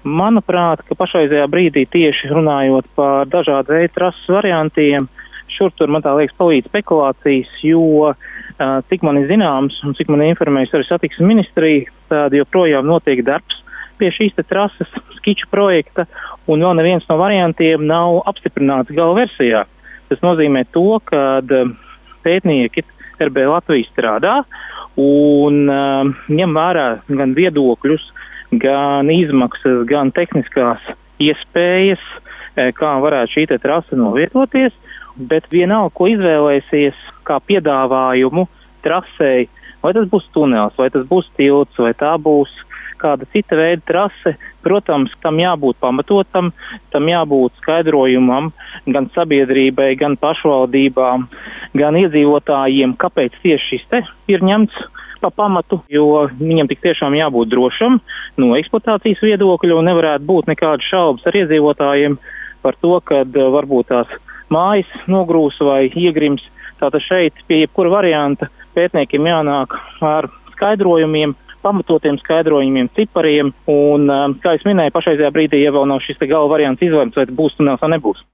Manuprāt, ka pašreizajā brīdī tieši runājot par dažādu veidu trases variantiem, šur tur man tā liekas palīdz spekulācijas, jo cik man ir zināms un cik man informējas arī satiksmes ministrija, tad joprojām notiek darbs pie šīs te trases skiču projekta, un vēl neviens no variantiem nav apstiprināts gala versijā. Tas nozīmē to, ka pētnieki RB Latvija strādā un ņem vērā gan viedokļus, gan izmaksas, gan tehniskās iespējas, kā varētu šī te trase novietoties, bet vienalga, ko izvēlēsies kā piedāvājumu trasei, vai tas būs tunels, vai tas būs tilts, vai tā būs kāda cita veida trase, protams, tam jābūt pamatotam, tam jābūt skaidrojumam gan sabiedrībai, gan pašvaldībām, gan iedzīvotājiem, kāpēc tieši šis te ir ņemts pa pamatu, jo viņam tik tiešām jābūt drošam no eksploatācijas viedokļa un nevarētu būt nekādas šaubas ar iedzīvotājiem par to, kad varbūt tās mājas nogrūs vai iegrims. Tātad šeit pie jebkura varianta pētniekiem jānāk ar skaidrojumiem, pamatotiem skaidrojumiem, cipariem, un, kā es minēju, pašreizajā brīdī jau vēl nav šis te gala variants izlemts, vai būs tunels vai nebūs.